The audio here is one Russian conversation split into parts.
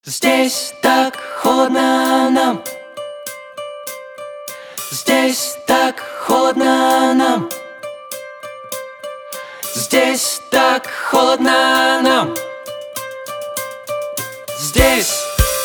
Здесь так холодно нам. Здесь так холодно нам. Здесь так холодно нам. Здесь.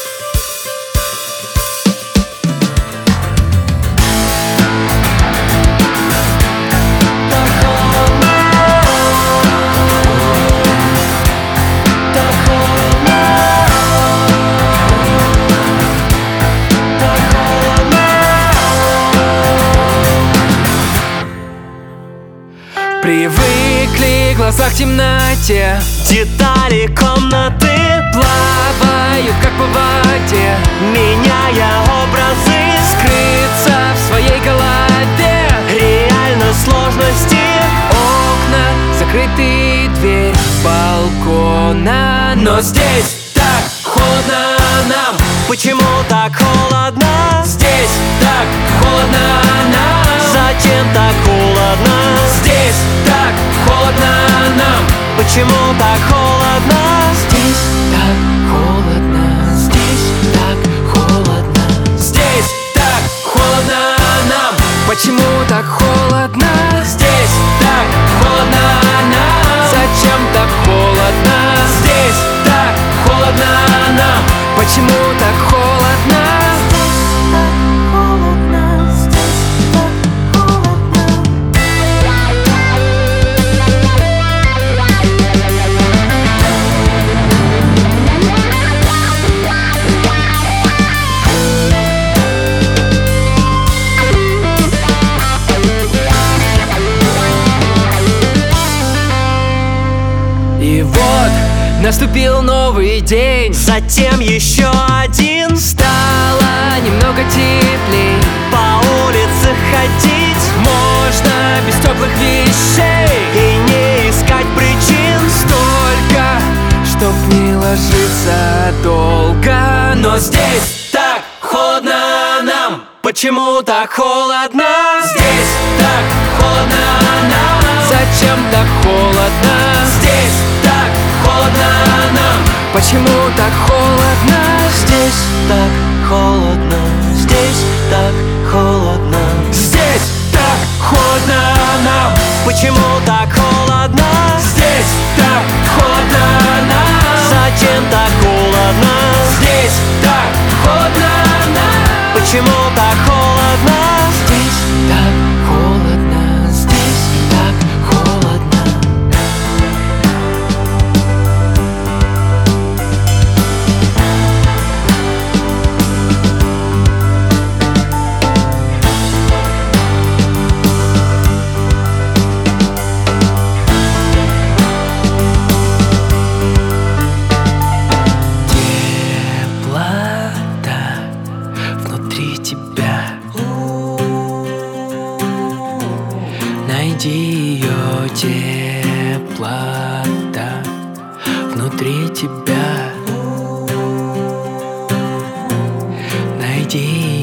Привыкли глаза к темноте, детали комнаты плавают как по воде, меняя образы. скрыться в своей голове. Реально сложности, Окна закрыты, дверь балкона. Но здесь так холодно нам. почему так холодно? Здесь так холодно нам. Зачем так холодно? Здесь так холодно нам. Почему так холодно? Здесь так холодно. Здесь так холодно. Здесь так холодно нам. Почему так холодно? Здесь так холодно нам. Зачем так холодно? Здесь так холодно нам. Почему так холодно? И вот наступил новый день. Затем еще один. Стало немного теплей. По улице ходить Можно без теплых вещей. и не искать причин. Столько, чтоб не ложиться долго. Но здесь так холодно нам. Почему так холодно? Здесь так холодно нам. Зачем так холодно? Здесь так холодно нам. Почему так холодно? Здесь так холодно. Здесь так холодно. Здесь так холодно нам. Почему так холодно? Здесь так холодно нам. Зачем так холодно? Здесь так холодно нам. Почему так холодно? Здесь так холодно. Здесь так холодно. Теплота внутри тебя. Найди ее, теплота внутри тебя. Найди